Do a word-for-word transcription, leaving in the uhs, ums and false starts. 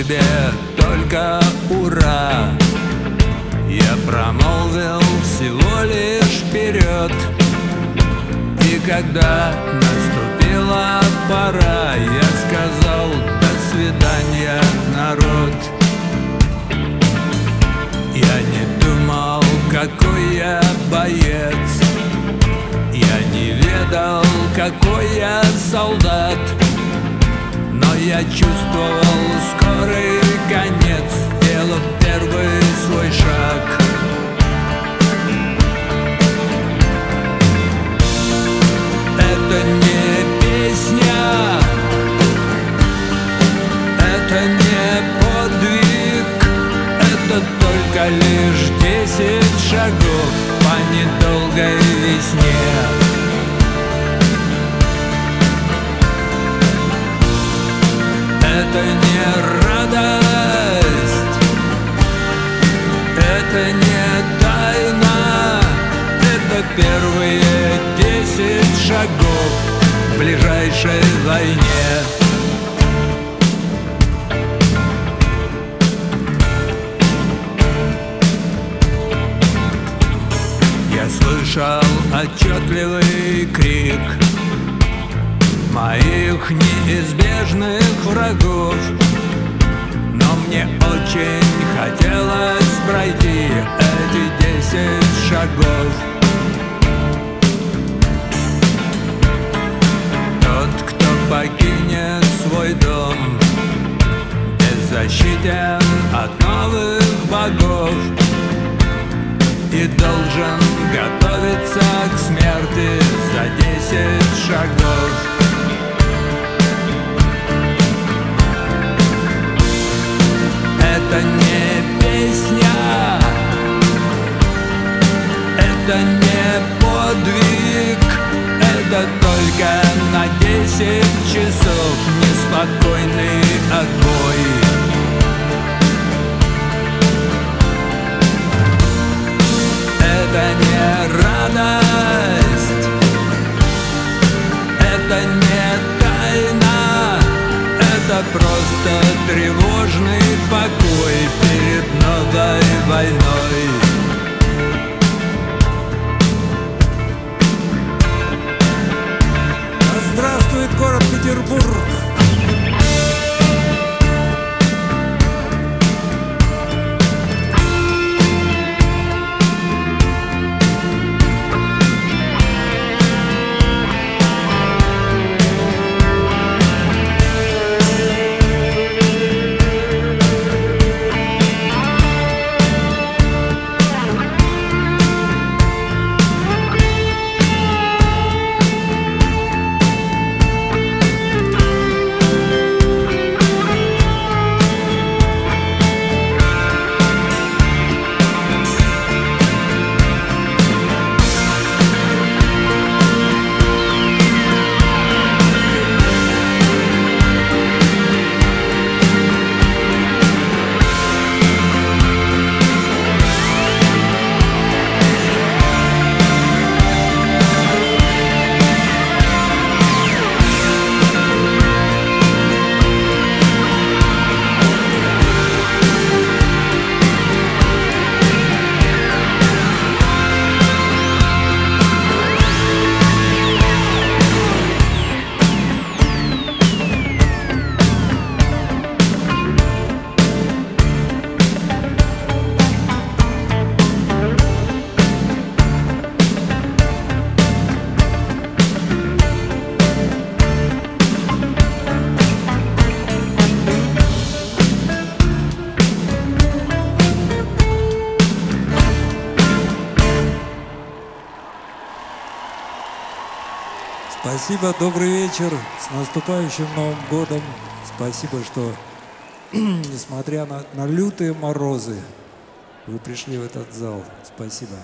тебе только ура. Я промолвил всего лишь вперед, и когда наступила пора, я сказал: до свидания, народ. Я не думал, какой я боец, я не ведал, какой я солдат, но я чувствовал скорый конец, сделав первый свой шаг. Это не песня, это не подвиг, это только лишь десять шагов по недолгой весне. Это не радость, это не тайна, это первые десять шагов в ближайшей войне. Я слышал отчетливый крик моих неизбежных врагов, но мне очень хотелось пройти эти десять шагов. Тот, кто покинет свой дом, беззащитен от новых богов и должен готовиться к смерти за десять шагов. Это не песня, это не подвиг, это только на десять часов неспокойный отбой. Это не радость, это не тайна, это просто тревожный покой перед новой войной. Да здравствует город Петербург! Спасибо, добрый вечер, с наступающим Новым годом. Спасибо, что, несмотря на, на лютые морозы, вы пришли в этот зал. Спасибо.